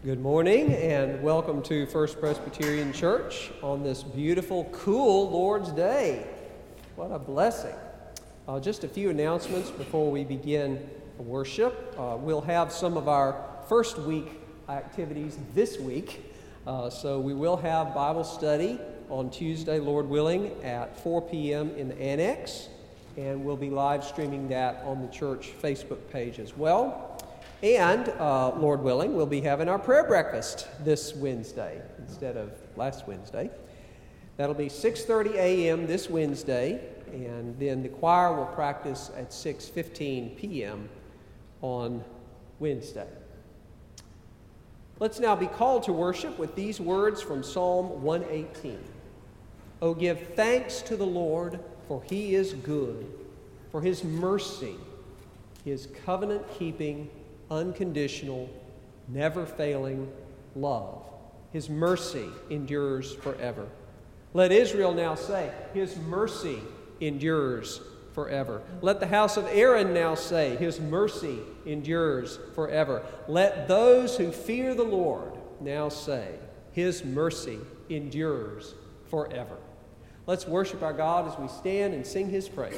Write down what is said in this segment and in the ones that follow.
Good morning and welcome to First Presbyterian Church on this beautiful, cool Lord's Day. What a blessing. Just a few announcements before we begin worship. We'll have some of our first week activities this week. So we will have Bible study on Tuesday, Lord willing, at 4 p.m. in the annex. And we'll be live streaming that on the church Facebook page as well. And, Lord willing, we'll be having our prayer breakfast this Wednesday instead of last Wednesday. That'll be 6:30 a.m. this Wednesday, and then the choir will practice at 6:15 p.m. on Wednesday. Let's now be called to worship with these words from Psalm 118. Oh, give thanks to the Lord, for he is good, for his mercy, his covenant-keeping, unconditional, never-failing love. His mercy endures forever. Let Israel now say, his mercy endures forever. Let the house of Aaron now say, his mercy endures forever. Let those who fear the Lord now say, his mercy endures forever. Let's worship our God as we stand and sing his praise.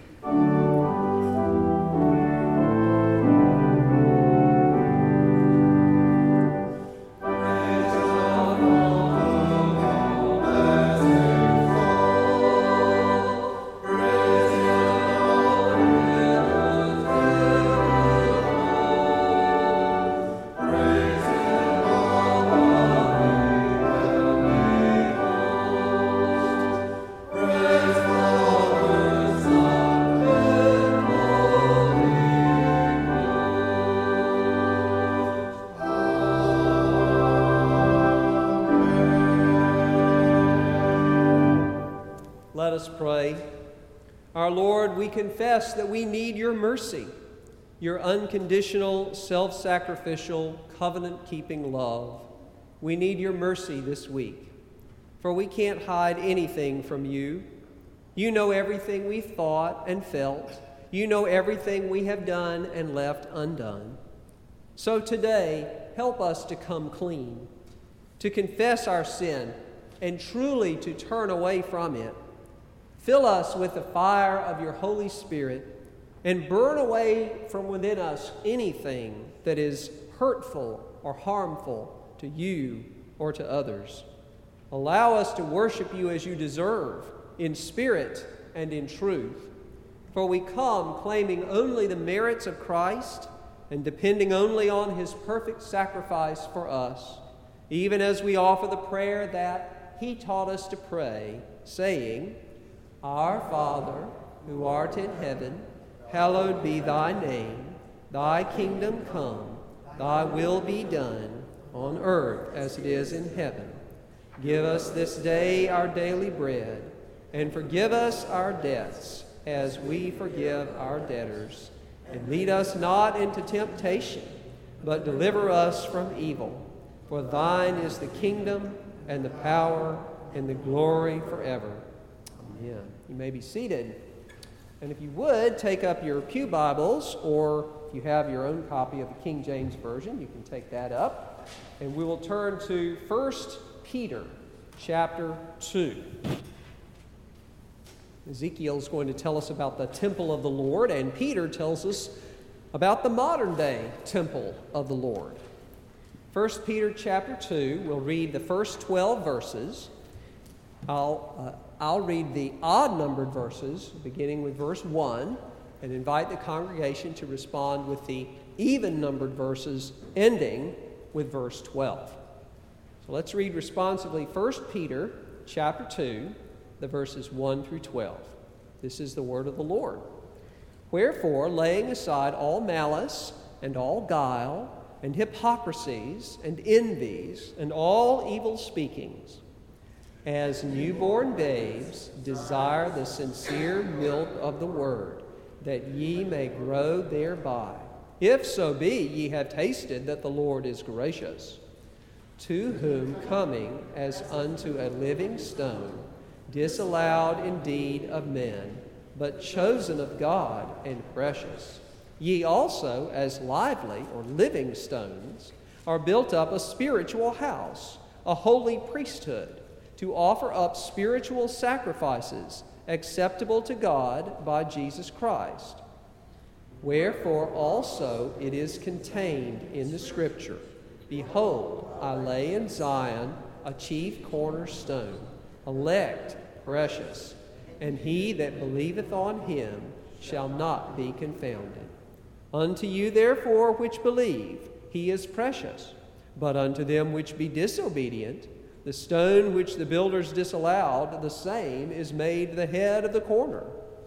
Let us pray. Our Lord, we confess that we need your mercy, your unconditional, self-sacrificial, covenant-keeping love. We need your mercy this week, for we can't hide anything from you. You know everything we've thought and felt. You know everything we have done and left undone. So today, help us to come clean, to confess our sin, and truly to turn away from it. Fill us with the fire of your Holy Spirit and burn away from within us anything that is hurtful or harmful to you or to others. Allow us to worship you as you deserve, in spirit and in truth. For we come claiming only the merits of Christ and depending only on his perfect sacrifice for us, even as we offer the prayer that he taught us to pray, saying, Our Father, who art in heaven, hallowed be thy name. Thy kingdom come, thy will be done, on earth as it is in heaven. Give us this day our daily bread, and forgive us our debts, as we forgive our debtors. And lead us not into temptation, but deliver us from evil. For thine is the kingdom, and the power, and the glory forever. Yeah, you may be seated. And if you would, take up your pew Bibles, or if you have your own copy of the King James Version, you can take that up. And we will turn to 1 Peter chapter 2. Ezekiel is going to tell us about the temple of the Lord, and Peter tells us about the modern-day temple of the Lord. 1 Peter chapter 2, we'll read the first 12 verses. I'll read the odd-numbered verses, beginning with verse 1, and invite the congregation to respond with the even-numbered verses, ending with verse 12. So let's read responsively 1 Peter chapter 2, the verses 1 through 12. This is the word of the Lord. Wherefore, laying aside all malice and all guile and hypocrisies and envies and all evil speakings, as newborn babes, desire the sincere milk of the word, that ye may grow thereby. If so be ye have tasted that the Lord is gracious, to whom coming as unto a living stone, disallowed indeed of men, but chosen of God and precious, ye also as lively or living stones are built up a spiritual house, a holy priesthood, to offer up spiritual sacrifices acceptable to God by Jesus Christ. Wherefore also it is contained in the Scripture, Behold, I lay in Zion a chief cornerstone, elect, precious, and he that believeth on him shall not be confounded. Unto you therefore which believe, he is precious. But unto them which be disobedient, the stone which the builders disallowed, the same is made the head of the corner,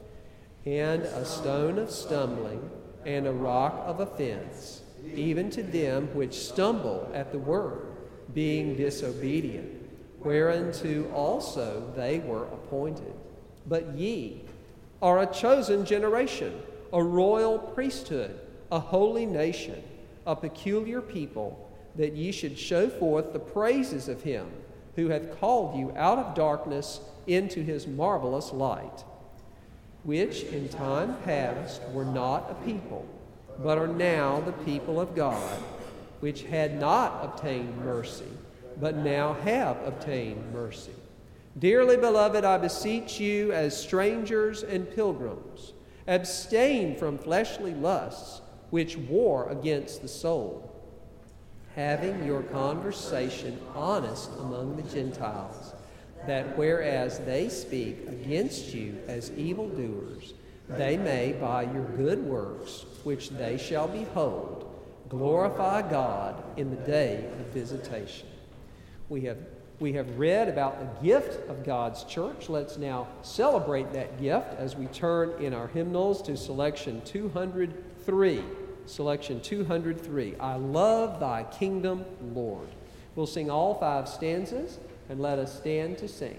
and a stone of stumbling, and a rock of offense, even to them which stumble at the word, being disobedient, whereunto also they were appointed. But ye are a chosen generation, a royal priesthood, a holy nation, a peculiar people, that ye should show forth the praises of him who hath called you out of darkness into his marvelous light, which in time past were not a people, but are now the people of God, which had not obtained mercy, but now have obtained mercy. Dearly beloved, I beseech you as strangers and pilgrims, abstain from fleshly lusts which war against the soul, having your conversation honest among the Gentiles, that whereas they speak against you as evildoers, they may by your good works, which they shall behold, glorify God in the day of visitation. We have read about the gift of God's church. Let's now celebrate that gift as we turn in our hymnals to selection 203. Selection 203, I love thy kingdom, Lord. We'll sing all 5 stanzas, and let us stand to sing.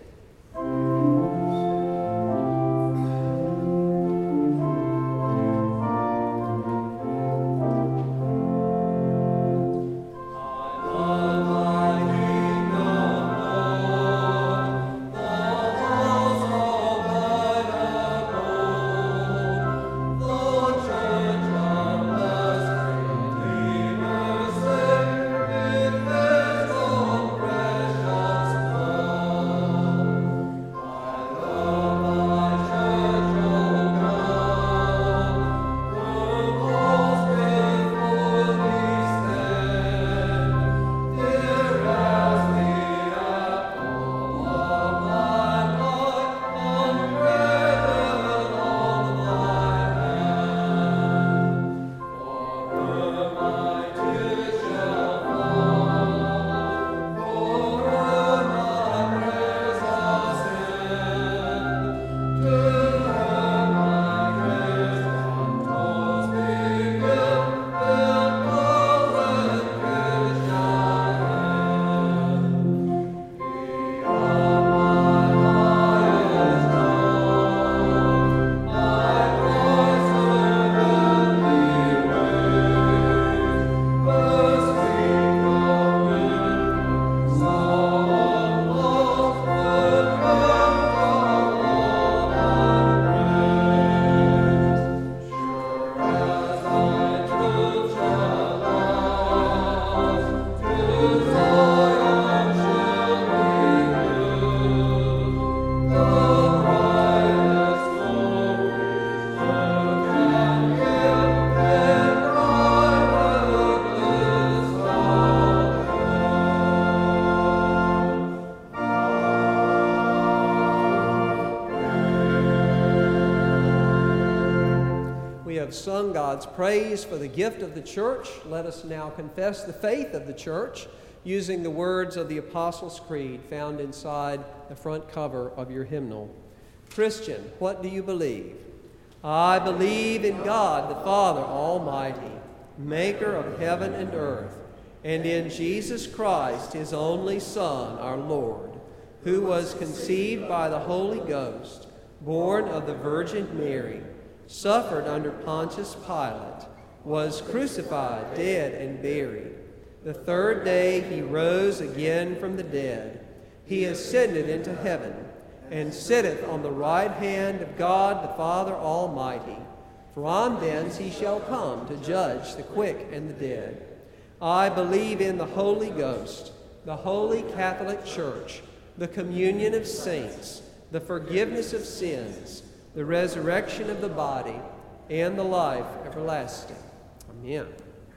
Sung God's praise for the gift of the church. Let us now confess the faith of the church using the words of the Apostles' Creed found inside the front cover of your hymnal. Christian, what do you believe? I believe in God the Father Almighty, maker of heaven and earth, and in Jesus Christ, his only Son, our Lord, who was conceived by the Holy Ghost, born of the Virgin Mary, suffered under Pontius Pilate, was crucified, dead, and buried. The 3rd day he rose again from the dead. He ascended into heaven, and sitteth on the right hand of God the Father Almighty. From thence he shall come to judge the quick and the dead. I believe in the Holy Ghost, the Holy Catholic Church, the communion of saints, the forgiveness of sins, the resurrection of the body, and the life everlasting. Amen.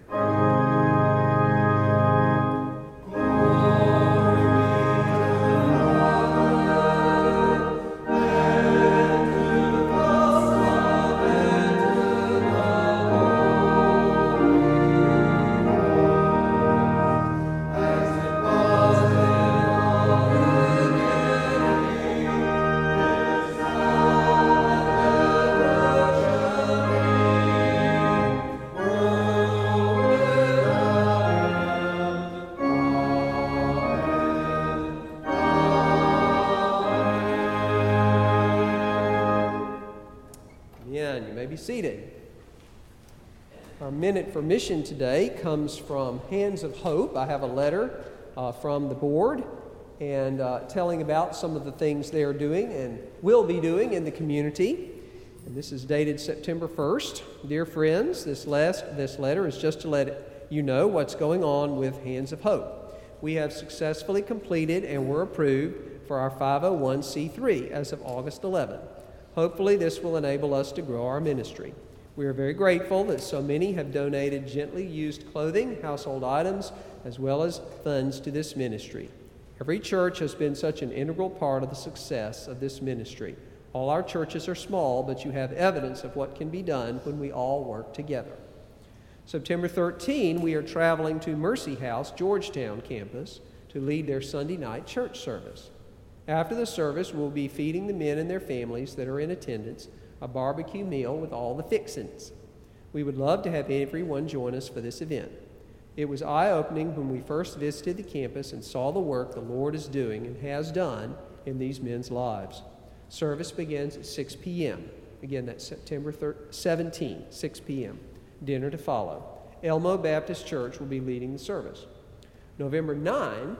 Seated. Our minute for mission today comes from Hands of Hope. I have a letter from the board and telling about some of the things they are doing and will be doing in the community. And this is dated September 1st. Dear friends, this letter is just to let you know what's going on with Hands of Hope. We have successfully completed and were approved for our 501c3 as of August 11th. Hopefully, this will enable us to grow our ministry. We are very grateful that so many have donated gently used clothing, household items, as well as funds to this ministry. Every church has been such an integral part of the success of this ministry. All our churches are small, but you have evidence of what can be done when we all work together. September 13, we are traveling to Mercy House, Georgetown campus, to lead their Sunday night church service. After the service, we'll be feeding the men and their families that are in attendance a barbecue meal with all the fixins. We would love to have everyone join us for this event. It was eye-opening when we first visited the campus and saw the work the Lord is doing and has done in these men's lives. Service begins at 6 p.m. Again, that's September 17, 6 p.m. Dinner to follow. Elmo Baptist Church will be leading the service. November 9,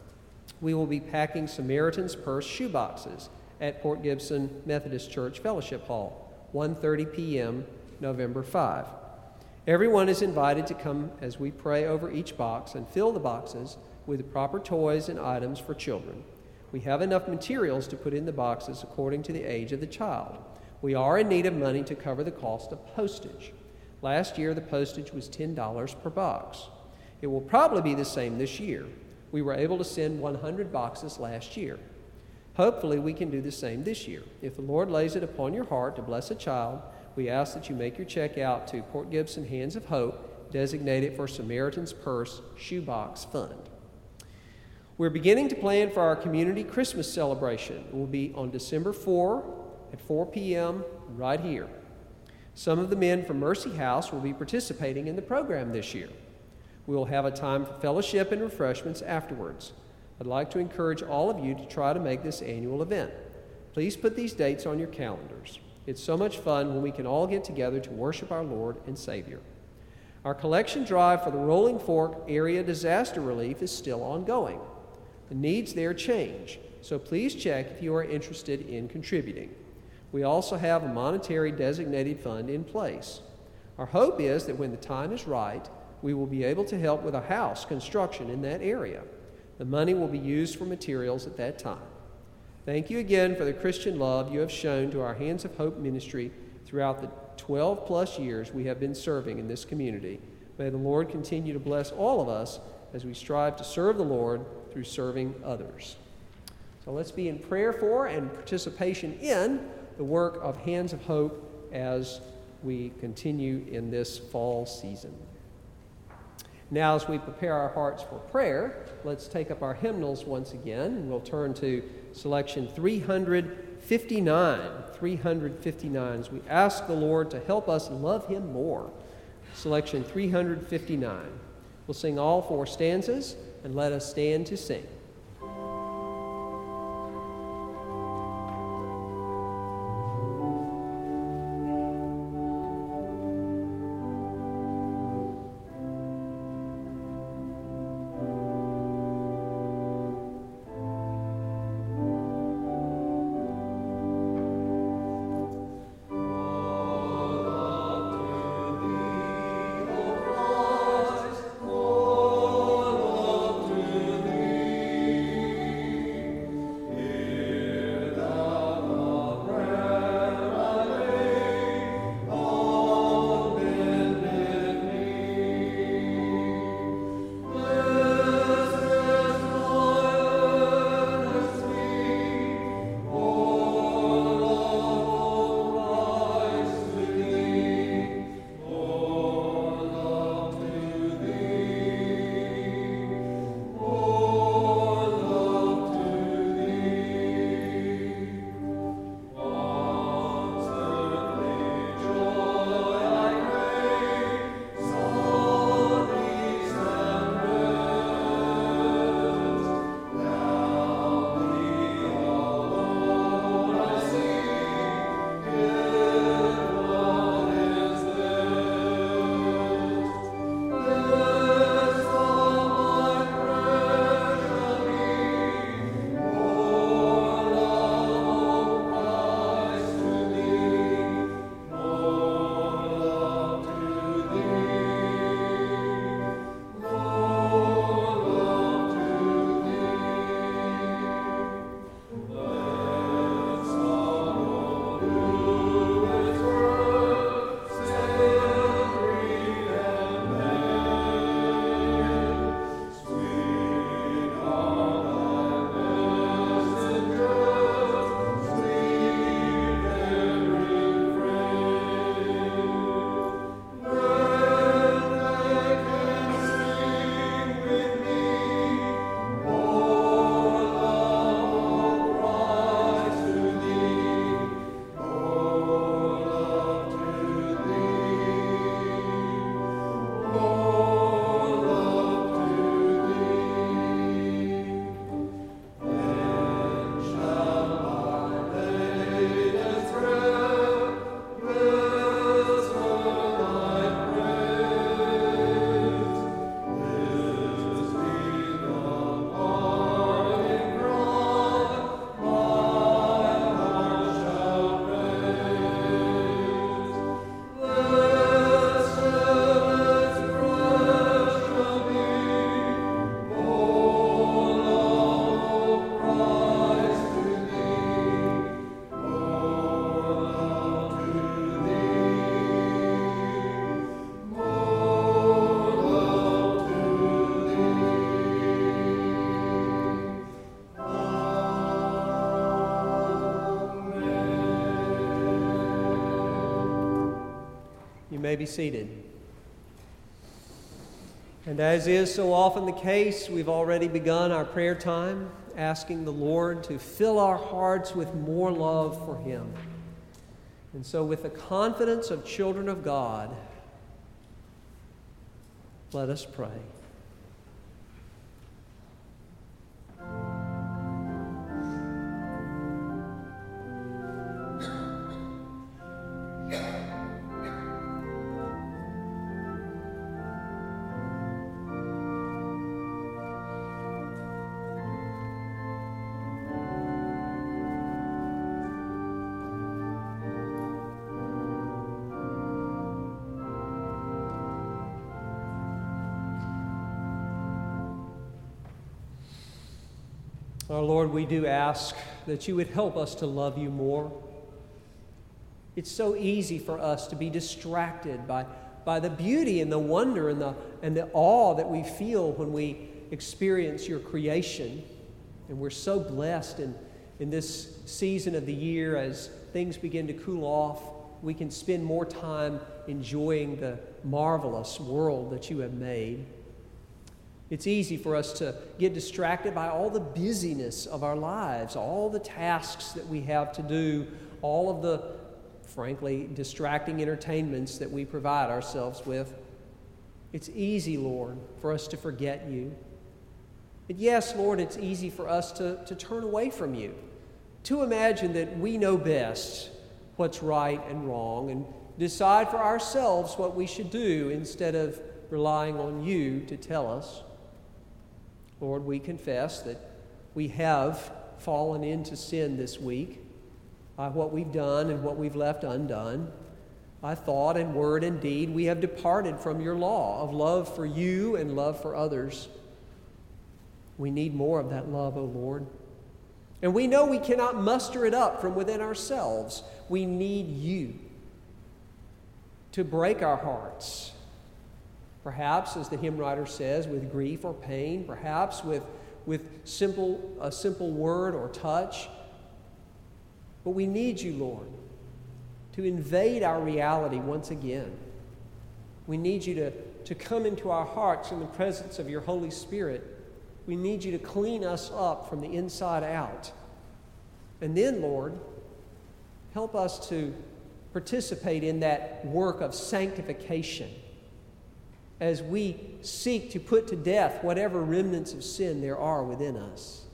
we will be packing Samaritan's Purse shoeboxes at Port Gibson Methodist Church Fellowship Hall, 1:30 p.m., November 5. Everyone is invited to come as we pray over each box and fill the boxes with the proper toys and items for children. We have enough materials to put in the boxes according to the age of the child. We are in need of money to cover the cost of postage. Last year, the postage was $10 per box. It will probably be the same this year. We were able to send 100 boxes last year. Hopefully, we can do the same this year. If the Lord lays it upon your heart to bless a child, we ask that you make your check out to Port Gibson Hands of Hope, designated for Samaritan's Purse Shoebox Fund. We're beginning to plan for our community Christmas celebration. It will be on December 4 at 4 p.m. right here. Some of the men from Mercy House will be participating in the program this year. We will have a time for fellowship and refreshments afterwards. I'd like to encourage all of you to try to make this annual event. Please put these dates on your calendars. It's so much fun when we can all get together to worship our Lord and Savior. Our collection drive for the Rolling Fork area disaster relief is still ongoing. The needs there change, so please check if you are interested in contributing. We also have a monetary designated fund in place. Our hope is that when the time is right, we will be able to help with a house construction in that area. The money will be used for materials at that time. Thank you again for the Christian love you have shown to our Hands of Hope ministry throughout the 12-plus years we have been serving in this community. May the Lord continue to bless all of us as we strive to serve the Lord through serving others. So let's be in prayer for and participation in the work of Hands of Hope as we continue in this fall season. Now, as we prepare our hearts for prayer, let's take up our hymnals once again. We'll turn to selection 359. 359, as we ask the Lord to help us love Him more. Selection 359. We'll sing all 4 stanzas, and let us stand to sing. Oh may be seated. And as is so often the case, we've already begun our prayer time, asking the Lord to fill our hearts with more love for Him. And so with the confidence of children of God, let us pray. Our Lord, we do ask that you would help us to love you more. It's so easy for us to be distracted by the beauty and the wonder and the awe that we feel when we experience your creation. And we're so blessed in this season of the year as things begin to cool off. We can spend more time enjoying the marvelous world that you have made. It's easy for us to get distracted by all the busyness of our lives, all the tasks that we have to do, all of the, frankly, distracting entertainments that we provide ourselves with. It's easy, Lord, for us to forget you. And yes, Lord, it's easy for us to turn away from you, to imagine that we know best what's right and wrong and decide for ourselves what we should do instead of relying on you to tell us. Lord, we confess that we have fallen into sin this week by what we've done and what we've left undone. By thought and word and deed, we have departed from your law of love for you and love for others. We need more of that love, O Lord. And we know we cannot muster it up from within ourselves. We need you to break our hearts. Perhaps, as the hymn writer says, with grief or pain, perhaps with a simple word or touch. But we need you, Lord, to invade our reality once again. We need you to come into our hearts in the presence of your Holy Spirit. We need you to clean us up from the inside out. And then, Lord, help us to participate in that work of sanctification as we seek to put to death whatever remnants of sin there are within us.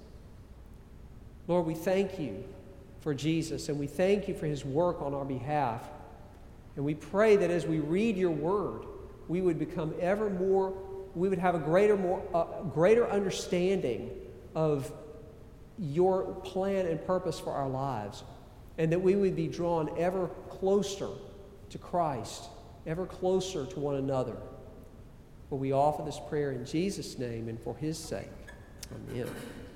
Lord, we thank you for Jesus, and we thank you for his work on our behalf. And we pray that as we read your word, we would become we would have a greater understanding of your plan and purpose for our lives, and that we would be drawn ever closer to Christ, ever closer to one another. For we offer this prayer in Jesus' name and for his sake. Amen.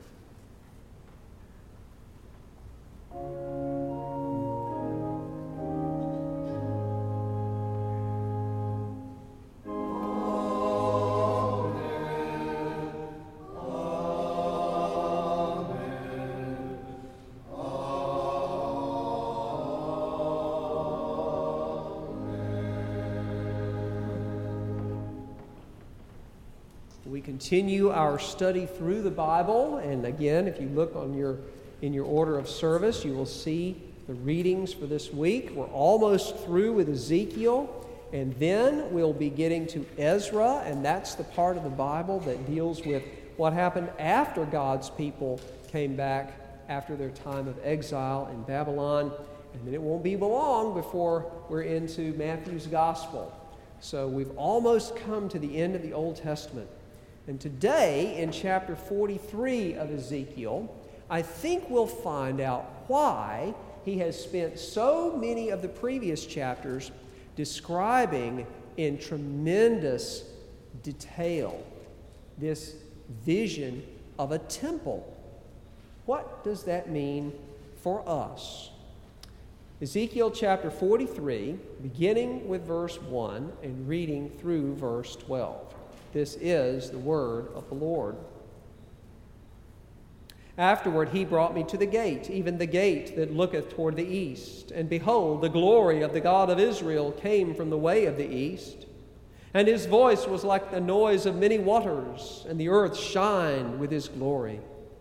We continue our study through the Bible, and again, if you look in your order of service, you will see the readings for this week. We're almost through with Ezekiel, and then we'll be getting to Ezra, and that's the part of the Bible that deals with what happened after God's people came back after their time of exile in Babylon, and then it won't be long before we're into Matthew's Gospel. So we've almost come to the end of the Old Testament. And today, in chapter 43 of Ezekiel, I think we'll find out why he has spent so many of the previous chapters describing in tremendous detail this vision of a temple. What does that mean for us? Ezekiel chapter 43, beginning with verse 1 and reading through verse 12. This is the word of the Lord. Afterward he brought me to the gate, even the gate that looketh toward the east. And behold, the glory of the God of Israel came from the way of the east. And his voice was like the noise of many waters, and the earth shined with his glory.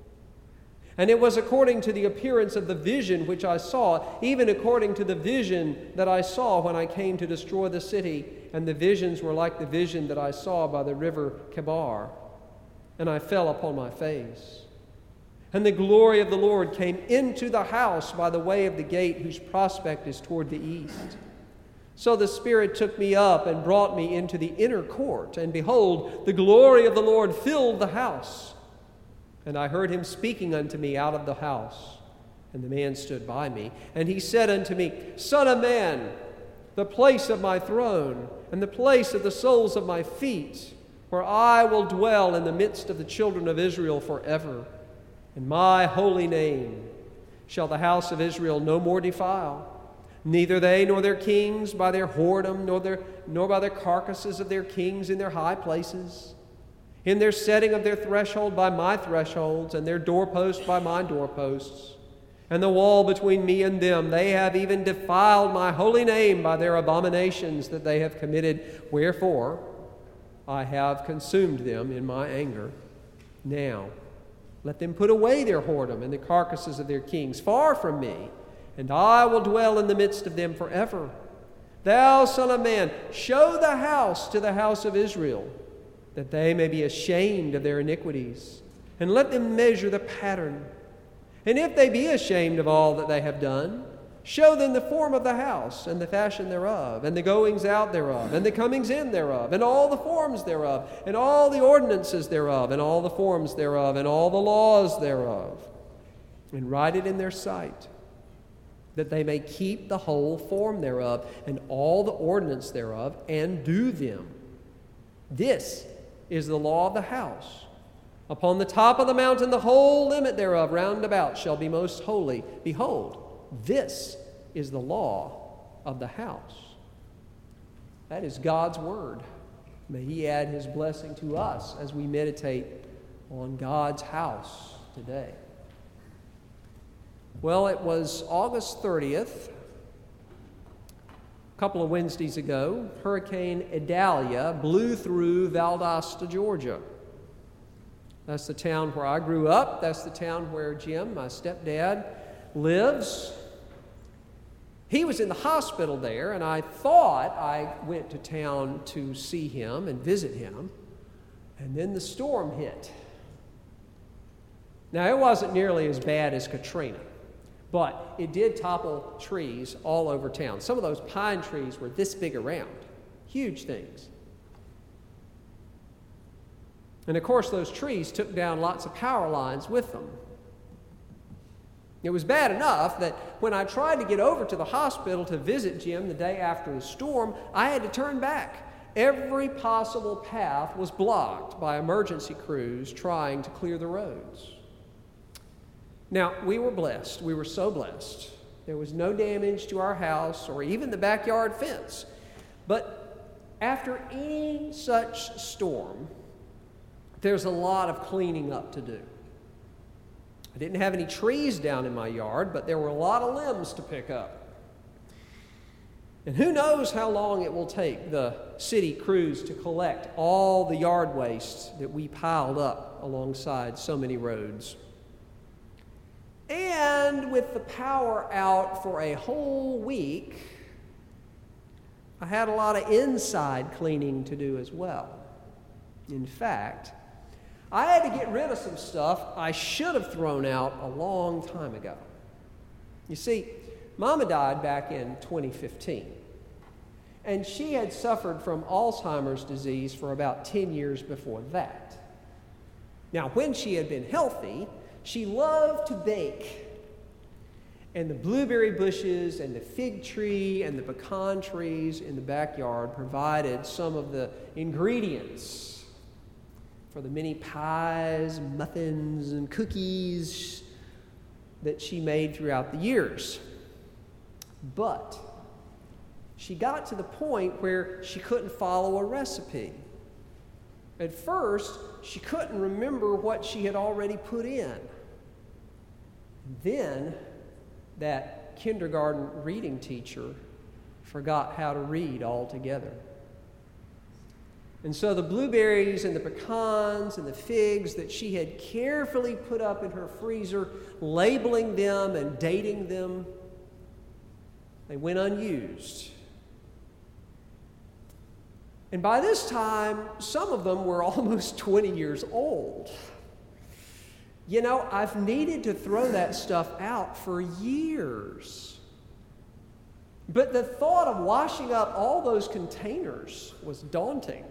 And it was according to the appearance of the vision which I saw, even according to the vision that I saw when I came to destroy the city. And the visions were like the vision that I saw by the river Kebar. And I fell upon my face. And the glory of the Lord came into the house by the way of the gate, whose prospect is toward the east. So the Spirit took me up and brought me into the inner court. And behold, the glory of the Lord filled the house. And I heard him speaking unto me out of the house. And the man stood by me. And he said unto me, Son of man, the place of my throne, and the place of the soles of my feet, where I will dwell in the midst of the children of Israel forever. And my holy name shall the house of Israel no more defile, neither they nor their kings by their whoredom, nor by their carcasses of their kings in their high places, in their setting of their threshold by my thresholds, and their doorpost by my doorposts. And the wall between me and them, they have even defiled my holy name by their abominations that they have committed. Wherefore I have consumed them in my anger. Now let them put away their whoredom and the carcasses of their kings far from me, and I will dwell in the midst of them forever. Thou, son of man, show the house to the house of Israel, that they may be ashamed of their iniquities, and let them measure the pattern. And if they be ashamed of all that they have done, show them the form of the house, and the fashion thereof, and the goings out thereof, and the comings in thereof, and all the forms thereof, and all the ordinances thereof, and all the forms thereof, and all the laws thereof, and write it in their sight, that they may keep the whole form thereof, and all the ordinance thereof, and do them. This is the law of the house. Upon the top of the mountain, the whole limit thereof round about shall be most holy. Behold, this is the law of the house. That is God's word. May he add his blessing to us as we meditate on God's house today. Well, it was August 30th, a couple of Wednesdays ago. Hurricane Idalia blew through Valdosta, Georgia. That's the town where I grew up. That's the town where Jim, my stepdad, lives. He was in the hospital there, and I thought I went to town to see him and visit him, and then the storm hit. Now, it wasn't nearly as bad as Katrina, but it did topple trees all over town. Some of those pine trees were this big around, huge things. And of course, those trees took down lots of power lines with them. It was bad enough that when I tried to get over to the hospital to visit Jim the day after the storm, I had to turn back. Every possible path was blocked by emergency crews trying to clear the roads. Now, we were blessed. We were so blessed. There was no damage to our house or even the backyard fence. But after any such storm, there's a lot of cleaning up to do. I didn't have any trees down in my yard, but there were a lot of limbs to pick up. And who knows how long it will take the city crews to collect all the yard waste that we piled up alongside so many roads. And with the power out for a whole week, I had a lot of inside cleaning to do as well. In fact, I had to get rid of some stuff I should have thrown out a long time ago. You see, Mama died back in 2015, and she had suffered from Alzheimer's disease for about 10 years before that. Now, when she had been healthy, she loved to bake. And the blueberry bushes and the fig tree and the pecan trees in the backyard provided some of the ingredients for the many pies, muffins, and cookies that she made throughout the years. But she got to the point where she couldn't follow a recipe. At first, she couldn't remember what she had already put in. Then that kindergarten reading teacher forgot how to read altogether. And so the blueberries and the pecans and the figs that she had carefully put up in her freezer, labeling them and dating them, they went unused. And by this time, some of them were almost 20 years old. You know, I've needed to throw that stuff out for years. But the thought of washing up all those containers was daunting.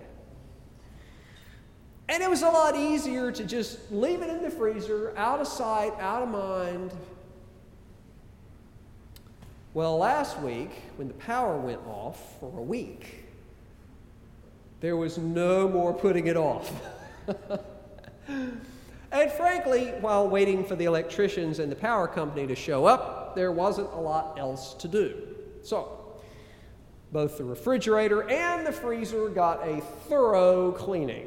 And it was a lot easier to just leave it in the freezer, out of sight, out of mind. Well, last week, when the power went off for a week, there was no more putting it off. And frankly, while waiting for the electricians and the power company to show up, there wasn't a lot else to do. So, both the refrigerator and the freezer got a thorough cleaning.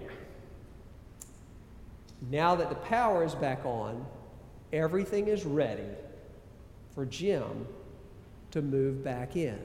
Now that the power is back on, everything is ready for Jim to move back in.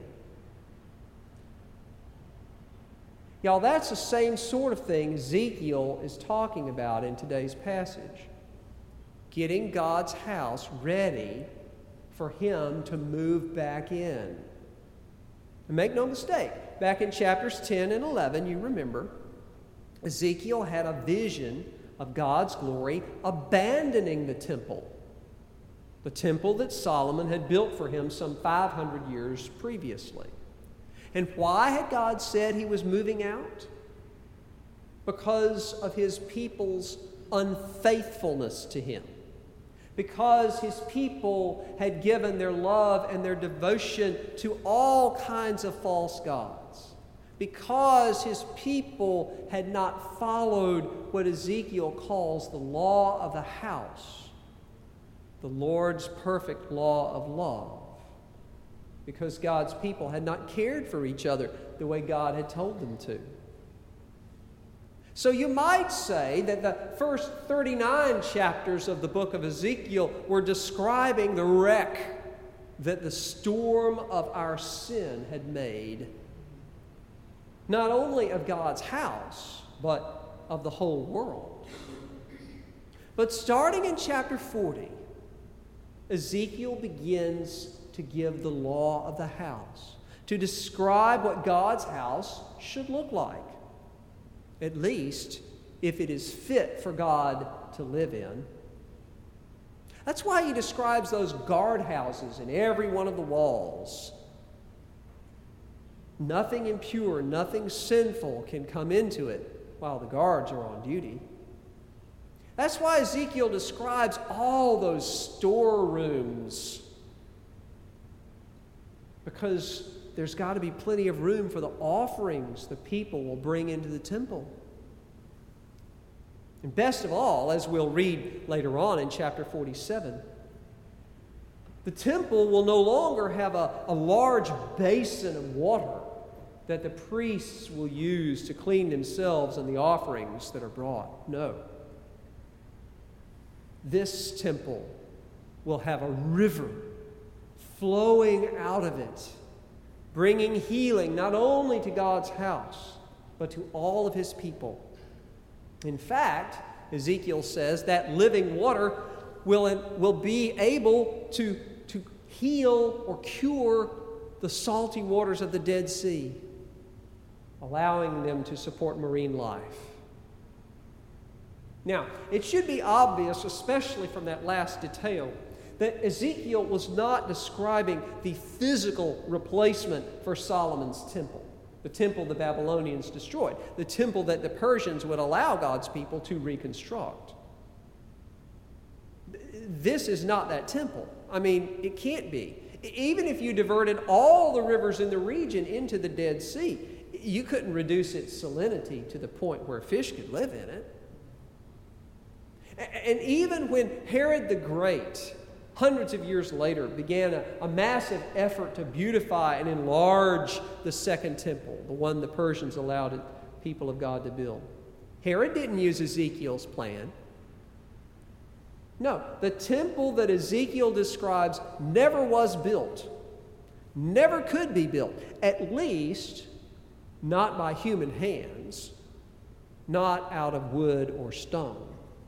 Y'all, that's the same sort of thing Ezekiel is talking about in today's passage. Getting God's house ready for him to move back in. And make no mistake, back in chapters 10 and 11, you remember, Ezekiel had a vision of God's glory abandoning the temple that Solomon had built for him some 500 years previously. And why had God said he was moving out? Because of his people's unfaithfulness to him. Because his people had given their love and their devotion to all kinds of false gods. Because his people had not followed what Ezekiel calls the law of the house, the Lord's perfect law of love. Because God's people had not cared for each other the way God had told them to. So you might say that the first 39 chapters of the book of Ezekiel were describing the wreck that the storm of our sin had made, not only of God's house, but of the whole world. But starting in chapter 40, Ezekiel begins to give the law of the house, to describe what God's house should look like, at least if it is fit for God to live in. That's why he describes those guardhouses in every one of the walls. Nothing impure, nothing sinful can come into it while the guards are on duty. That's why Ezekiel describes all those storerooms, because there's got to be plenty of room for the offerings the people will bring into the temple. And best of all, as we'll read later on in chapter 47, the temple will no longer have a large basin of water that the priests will use to clean themselves and the offerings that are brought. No. This temple will have a river flowing out of it, bringing healing not only to God's house, but to all of his people. In fact, Ezekiel says that living water will be able to heal or cure the salty waters of the Dead Sea, allowing them to support marine life. Now, it should be obvious, especially from that last detail, that Ezekiel was not describing the physical replacement for Solomon's temple, the temple the Babylonians destroyed, the temple that the Persians would allow God's people to reconstruct. This is not that temple. I mean, it can't be. Even if you diverted all the rivers in the region into the Dead Sea, you couldn't reduce its salinity to the point where fish could live in it. And even when Herod the Great, hundreds of years later, began a massive effort to beautify and enlarge the second temple, the one the Persians allowed the people of God to build, Herod didn't use Ezekiel's plan. No, the temple that Ezekiel describes never was built, never could be built, at least not by human hands, not out of wood or stone.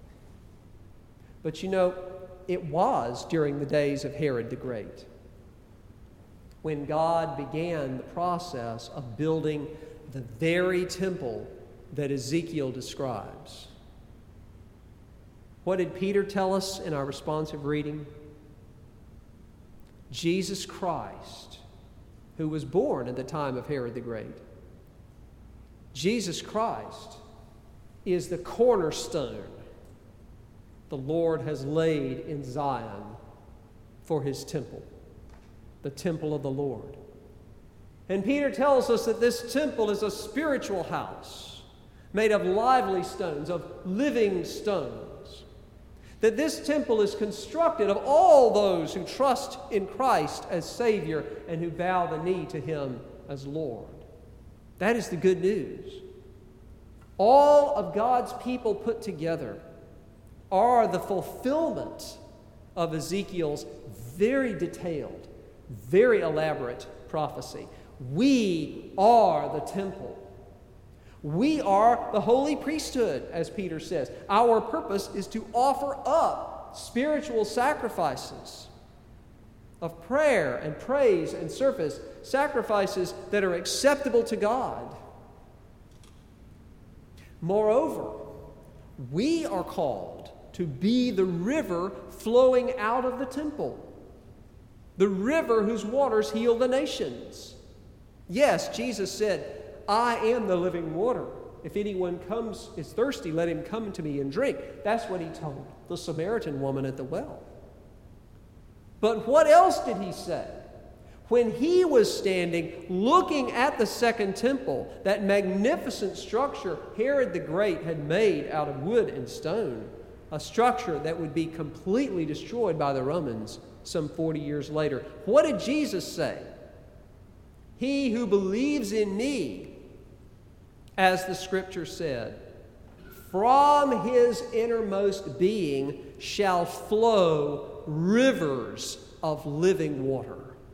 But it was during the days of Herod the Great, when God began the process of building the very temple that Ezekiel describes. What did Peter tell us in our responsive reading? Jesus Christ, who was born at the time of Herod the Great. Jesus Christ is the cornerstone the Lord has laid in Zion for his temple, the temple of the Lord. And Peter tells us that this temple is a spiritual house made of lively stones, of living stones. That this temple is constructed of all those who trust in Christ as Savior and who bow the knee to him as Lord. That is the good news. All of God's people put together are the fulfillment of Ezekiel's very detailed, very elaborate prophecy. We are the temple. We are the holy priesthood, as Peter says. Our purpose is to offer up spiritual sacrifices of prayer and praise and service, sacrifices that are acceptable to God. Moreover, we are called to be the river flowing out of the temple, the river whose waters heal the nations. Yes, Jesus said, I am the living water. If anyone is thirsty, let him come to me and drink. That's what he told the Samaritan woman at the well. But what else did he say? When he was standing looking at the second temple, that magnificent structure Herod the Great had made out of wood and stone, a structure that would be completely destroyed by the Romans some 40 years later. What did Jesus say? He who believes in me, as the Scripture said, from his innermost being shall flow rivers of living water.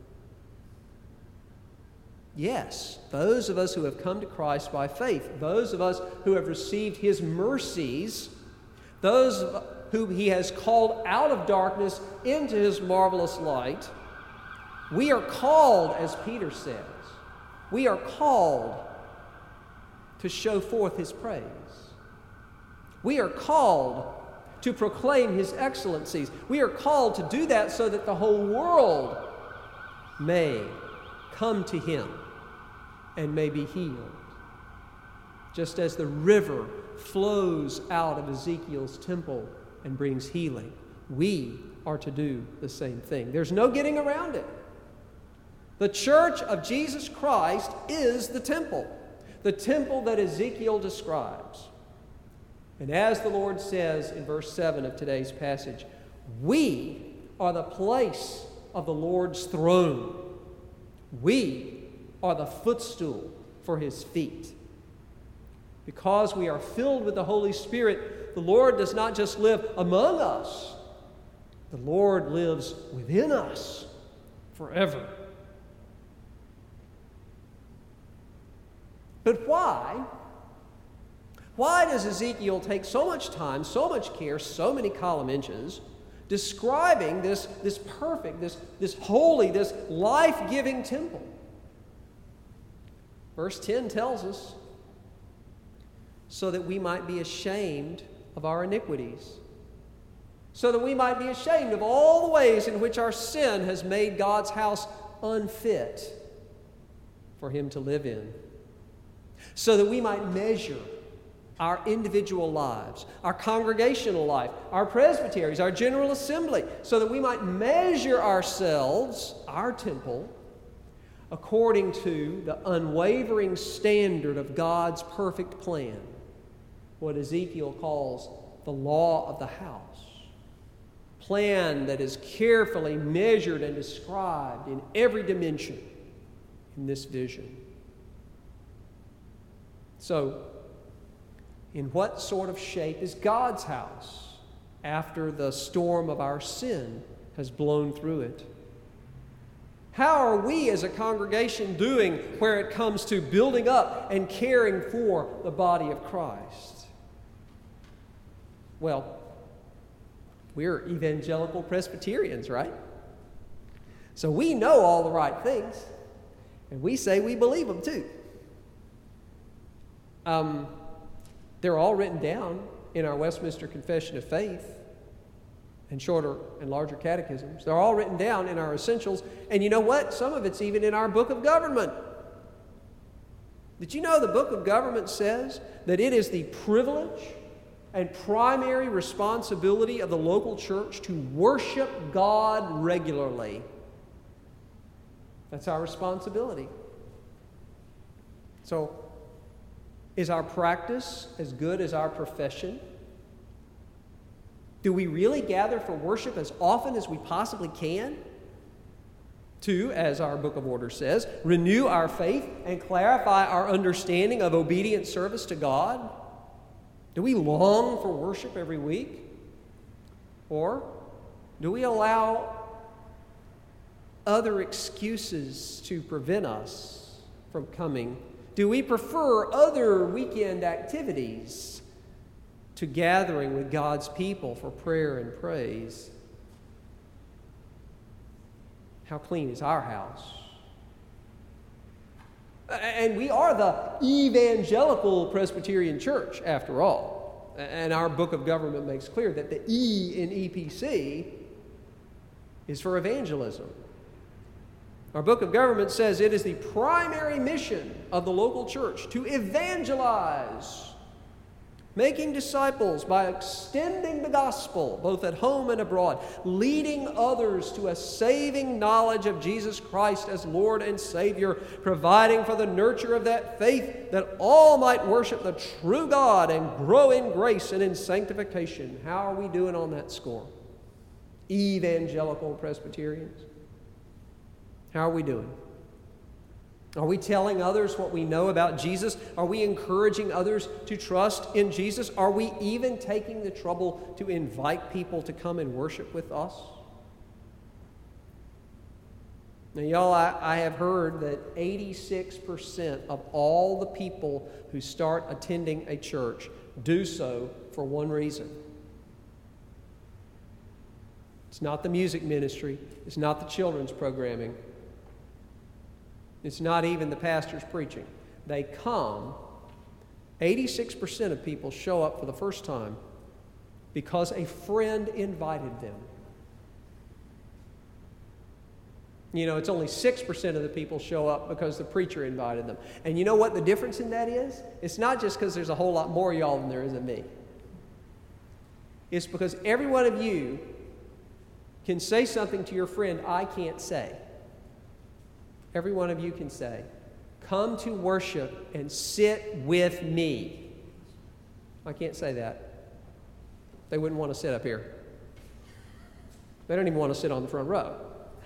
Yes, those of us who have come to Christ by faith, those of us who have received his mercies, those whom he has called out of darkness into his marvelous light, we are called, as Peter says, we are called to show forth his praise. We are called to proclaim his excellencies. We are called to do that so that the whole world may come to him and may be healed. Just as the river flows out of Ezekiel's temple and brings healing, we are to do the same thing. There's no getting around it. The church of Jesus Christ is the temple that Ezekiel describes. And as the Lord says in verse 7 of today's passage, we are the place of the Lord's throne. We are the footstool for his feet. Because we are filled with the Holy Spirit, the Lord does not just live among us, the Lord lives within us forever. But why? Why does Ezekiel take so much time, so much care, so many column inches, describing this perfect, this holy, this life-giving temple? Verse 10 tells us, so that we might be ashamed of our iniquities, so that we might be ashamed of all the ways in which our sin has made God's house unfit for him to live in, so that we might measure our individual lives, our congregational life, our presbyteries, our general assembly, so that we might measure ourselves, our temple, according to the unwavering standard of God's perfect plan, what Ezekiel calls the law of the house. Plan that is carefully measured and described in every dimension in this vision. So, in what sort of shape is God's house? after the storm of our sin has blown through it? How are we as a congregation doing where it comes to building up and caring for the body of Christ? Well, we're evangelical Presbyterians, right? So we know all the right things, and we say we believe them too. They're all written down in our Westminster Confession of Faith and shorter and larger catechisms. They're all written down in our essentials. And you know what? Some of it's even in our Book of Government. Did you know the Book of Government says that it is the privilege and primary responsibility of the local church to worship God regularly? That's our responsibility. So, is our practice as good as our profession? Do we really gather for worship as often as we possibly can? To, as our Book of Order says, renew our faith and clarify our understanding of obedient service to God? Do we long for worship every week? Or do we allow other excuses to prevent us from coming? Do we prefer other weekend activities to gathering with God's people for prayer and praise? How clean is our house? And we are the evangelical Presbyterian Church, after all. And our Book of Government makes clear that the E in EPC is for evangelism. Our Book of Government says it is the primary mission of the local church to evangelize, making disciples by extending the gospel both at home and abroad, leading others to a saving knowledge of Jesus Christ as Lord and Savior, providing for the nurture of that faith that all might worship the true God and grow in grace and in sanctification. How are we doing on that score? Evangelical Presbyterians. How are we doing? Are we telling others what we know about Jesus? Are we encouraging others to trust in Jesus? Are we even taking the trouble to invite people to come and worship with us? Now, y'all, I have heard that 86% of all the people who start attending a church do so for one reason. It's not the music ministry. It's not the children's programming. It's not even the pastor's preaching. They come, 86% of people show up for the first time because a friend invited them. You know, it's only 6% of the people show up because the preacher invited them. And you know what the difference in that is? It's not just because there's a whole lot more of y'all than there is of me. It's because every one of you can say something to your friend I can't say. Every one of you can say, come to worship and sit with me. I can't say that. They wouldn't want to sit up here. They don't even want to sit on the front row.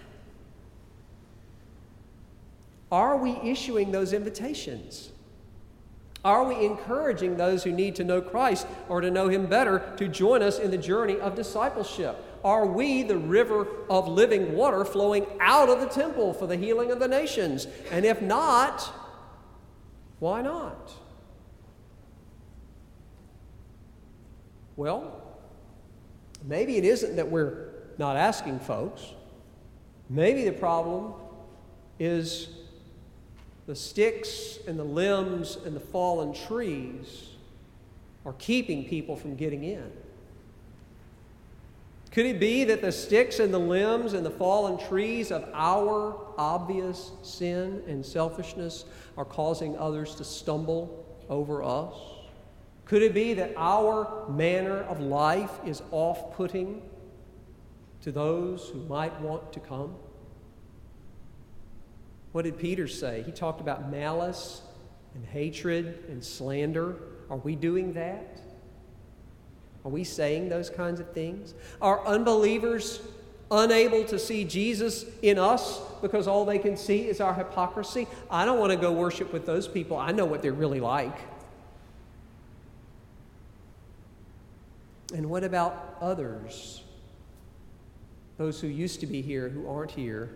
Are we issuing those invitations? Are we encouraging those who need to know Christ or to know Him better to join us in the journey of discipleship? Are we the river of living water flowing out of the temple for the healing of the nations? And if not, why not? Well, maybe it isn't that we're not asking folks. Maybe the problem is the sticks and the limbs and the fallen trees are keeping people from getting in. Could it be that the sticks and the limbs and the fallen trees of our obvious sin and selfishness are causing others to stumble over us? Could it be that our manner of life is off-putting to those who might want to come? What did Peter say? He talked about malice and hatred and slander. Are we doing that? Are we saying those kinds of things? Are unbelievers unable to see Jesus in us because all they can see is our hypocrisy? I don't want to go worship with those people. I know what they're really like. And what about others? Those who used to be here who aren't here?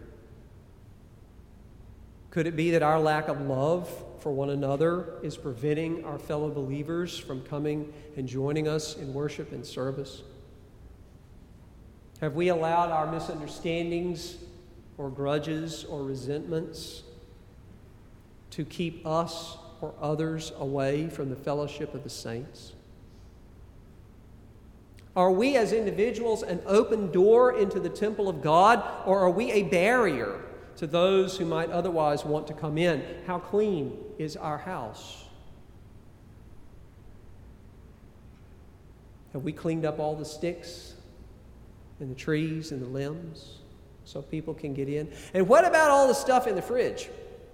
Could it be that our lack of love for one another is preventing our fellow believers from coming and joining us in worship and service? Have we allowed our misunderstandings or grudges or resentments to keep us or others away from the fellowship of the saints? Are we as individuals an open door into the temple of God, or are we a barrier to those who might otherwise want to come in? How clean is our house? Have we cleaned up all the sticks and the trees and the limbs so people can get in? And what about all the stuff in the fridge?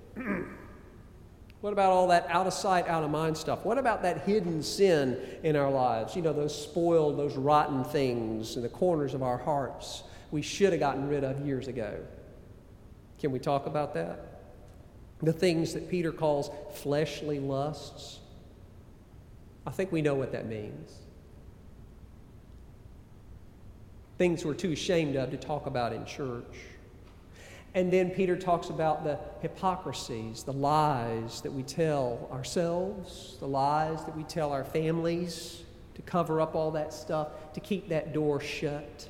What about all that out of sight, out of mind stuff? What about that hidden sin in our lives? You know, those spoiled, those rotten things in the corners of our hearts we should have gotten rid of years ago. Can we talk about that? The things that Peter calls fleshly lusts. I think we know what that means. Things we're too ashamed of to talk about in church. And then Peter talks about the hypocrisies, the lies that we tell ourselves, the lies that we tell our families to cover up all that stuff, to keep that door shut.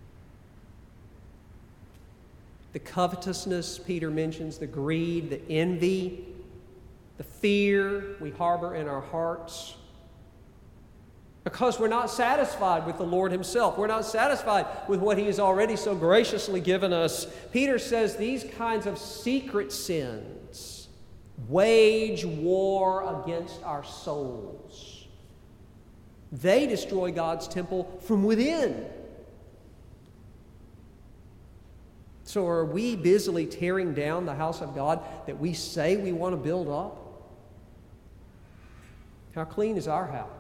The covetousness, Peter mentions, the greed, the envy, the fear we harbor in our hearts. Because we're not satisfied with the Lord Himself. We're not satisfied with what He has already so graciously given us. Peter says these kinds of secret sins wage war against our souls. They destroy God's temple from within. So are we busily tearing down the house of God that we say we want to build up? How clean is our house?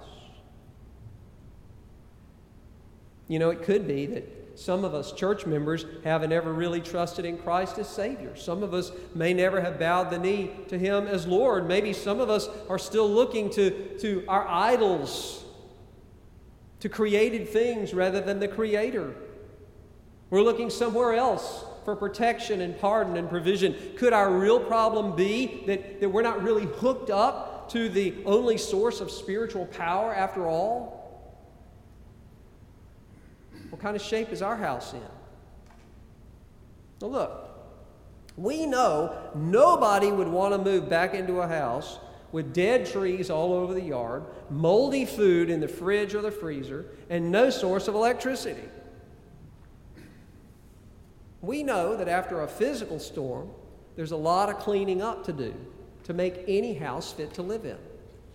You know, it could be that some of us church members haven't ever really trusted in Christ as Savior. Some of us may never have bowed the knee to Him as Lord. Maybe some of us are still looking to our idols, to created things rather than the Creator. We're looking somewhere else for protection and pardon and provision. Could our real problem be that we're not really hooked up to the only source of spiritual power after all? What kind of shape is our house in? Now look, we know nobody would want to move back into a house with dead trees all over the yard, moldy food in the fridge or the freezer, and no source of electricity. We know that after a physical storm, there's a lot of cleaning up to do to make any house fit to live in.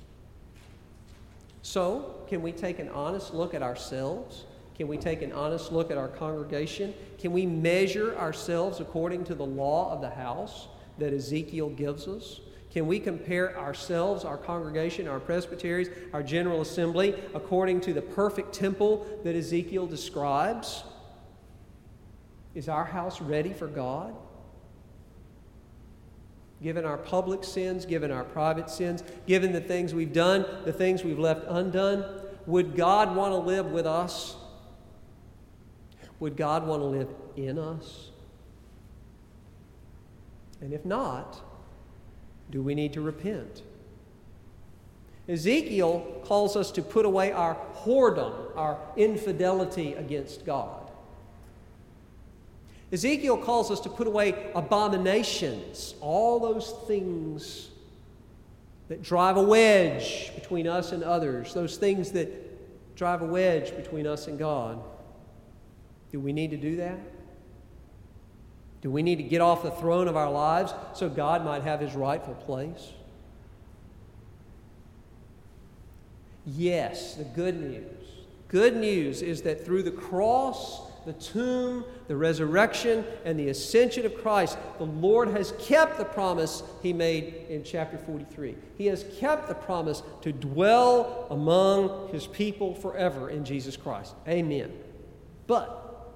So, can we take an honest look at ourselves? Can we take an honest look at our congregation? Can we measure ourselves according to the law of the house that Ezekiel gives us? Can we compare ourselves, our congregation, our presbyteries, our general assembly, according to the perfect temple that Ezekiel describes? Is our house ready for God? Given our public sins, given our private sins, given the things we've done, the things we've left undone, would God want to live with us? Would God want to live in us? And if not, do we need to repent? Ezekiel calls us to put away our whoredom, our infidelity against God. Ezekiel calls us to put away abominations, all those things that drive a wedge between us and others, those things that drive a wedge between us and God. Do we need to do that? Do we need to get off the throne of our lives so God might have His rightful place? Yes, the good news. Good news is that through the cross, the tomb, the resurrection, and the ascension of Christ, the Lord has kept the promise He made in chapter 43. He has kept the promise to dwell among His people forever in Jesus Christ. Amen. But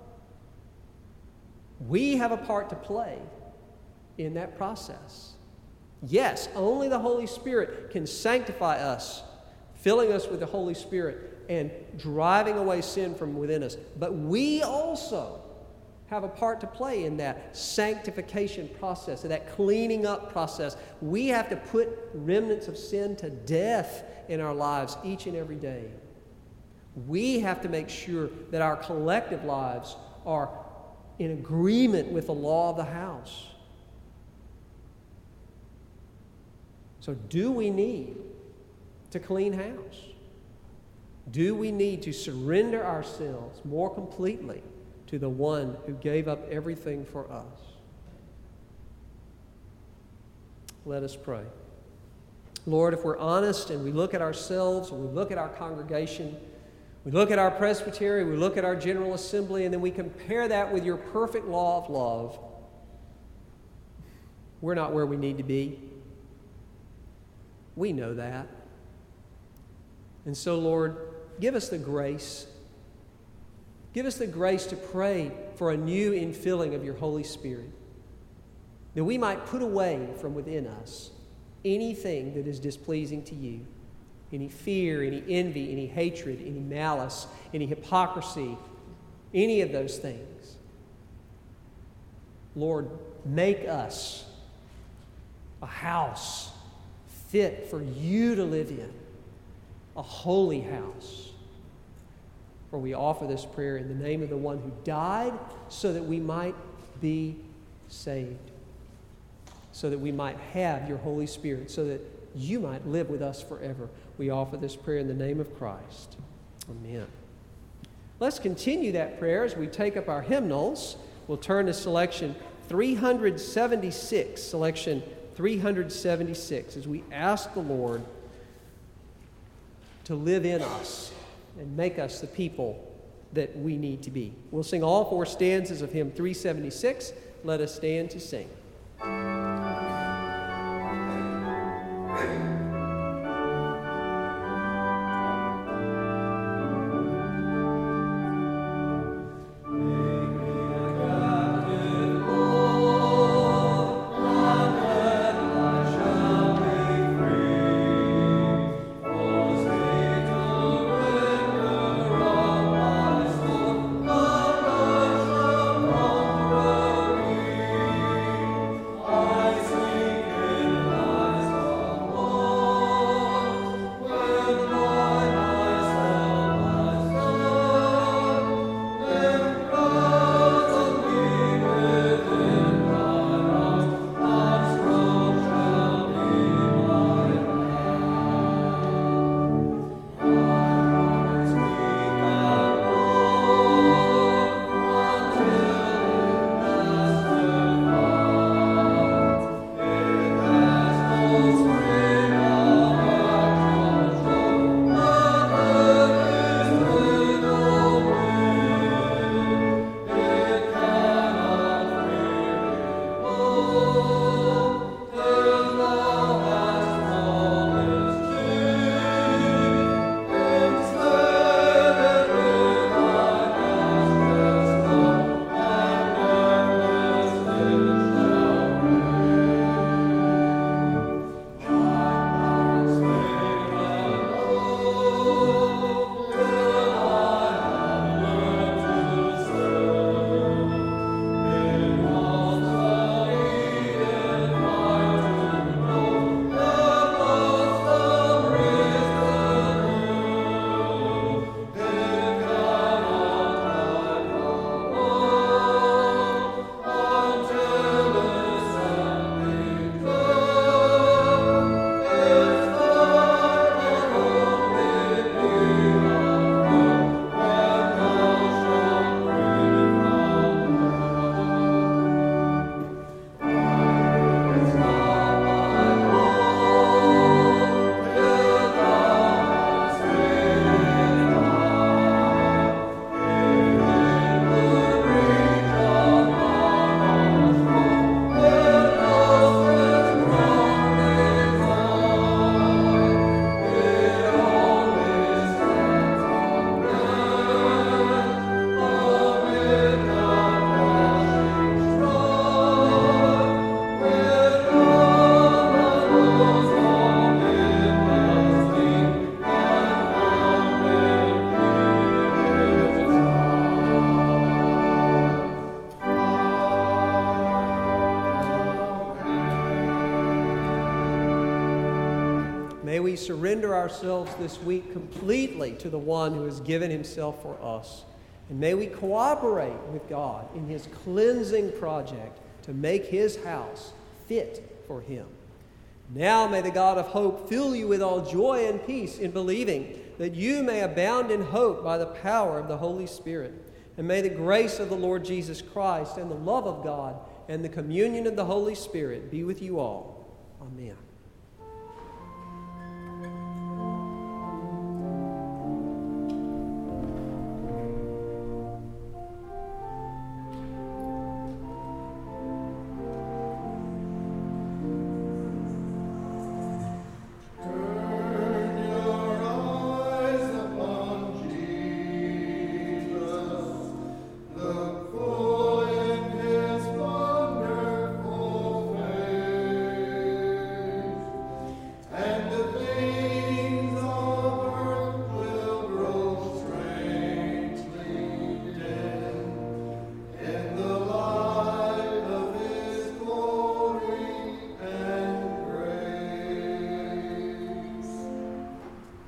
we have a part to play in that process. Yes, only the Holy Spirit can sanctify us filling us with the Holy Spirit and driving away sin from within us. But we also have a part to play in that sanctification process, in that cleaning up process. We have to put remnants of sin to death in our lives each and every day. We have to make sure that our collective lives are in agreement with the law of the house. So do we need to clean house? Do we need to surrender ourselves more completely to the one who gave up everything for us? Let us pray. Lord, if we're honest and we look at ourselves and we look at our congregation, we look at our presbytery, we look at our General Assembly, and then we compare that with your perfect law of love, we're not where we need to be. We know that. And so, Lord, give us the grace. Give us the grace to pray for a new infilling of your Holy Spirit, that we might put away from within us anything that is displeasing to you, any fear, any envy, any hatred, any malice, any hypocrisy, any of those things. Lord, make us a house fit for you to live in, a holy house. For we offer this prayer in the name of the one who died so that we might be saved, so that we might have your Holy Spirit, so that you might live with us forever. We offer this prayer in the name of Christ. Amen. Let's continue that prayer as we take up our hymnals. We'll turn to selection 376, selection 376, as we ask the Lord to live in us and make us the people that we need to be. We'll sing all four stanzas of hymn 376. Let us stand to sing. I May we surrender ourselves this week completely to the one who has given himself for us. And may we cooperate with God in his cleansing project to make his house fit for him. Now may the God of hope fill you with all joy and peace in believing, that you may abound in hope by the power of the Holy Spirit. And may the grace of the Lord Jesus Christ and the love of God and the communion of the Holy Spirit be with you all. Amen.